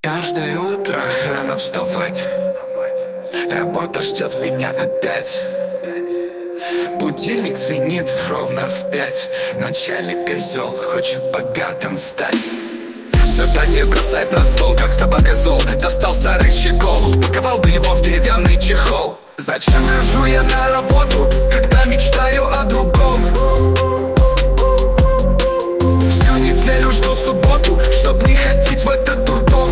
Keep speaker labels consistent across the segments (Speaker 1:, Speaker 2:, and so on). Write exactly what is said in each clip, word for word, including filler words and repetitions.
Speaker 1: Каждое утро рано вставать, работа ждет меня опять. Будильник звенит ровно в пять. Начальник козел хочет богатым стать. Задание бросает на стол, как собака зол. Достал старый щекол, упаковал бы его в деревянный чехол. Зачем хожу я на работу, когда мечтаю о другом? Всю неделю жду субботу, чтоб не ходить в этот дурдом.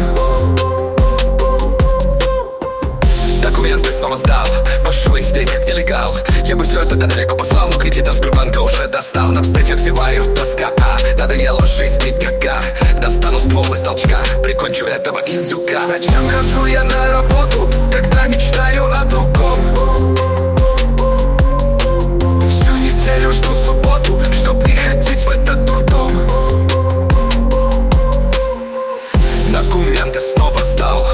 Speaker 1: Документы снова сдал, пошел из день как нелегал. Я бы все это далеко послал, но кредита с Сбербанка уже достал. На встречах зеваю, тоска, а надоела жизнь бедняка. Достану ствол из толчка, прикончу этого индюка. Зачем хожу я на работу, когда мечтаю о другом? Всю неделю жду субботу, чтоб не ходить в этот дурдом. Документы снова сдал,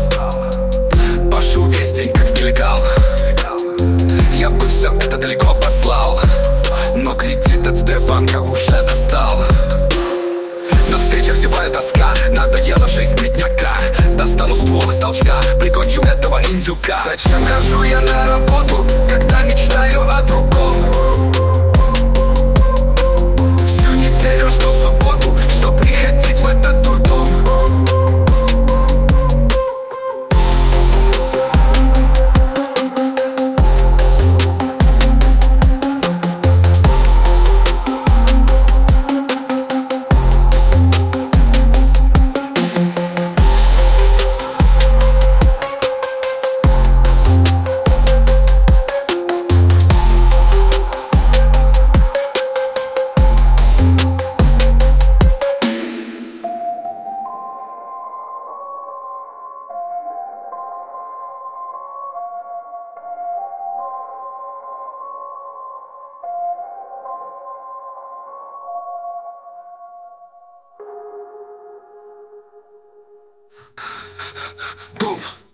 Speaker 1: пашу весь день как нелегал. Я бы все это далеко послал, но кредит от Сбербанка уже достал. На встречах зевая тоска, надоела жизнь бедняка. Достану ствол из толчка, прикончу этого индюка. Зачем хожу я на работу, когда мечтаю о другом? Всю неделю жду субботу, чтоб не ходить в этот дурдом. Бум!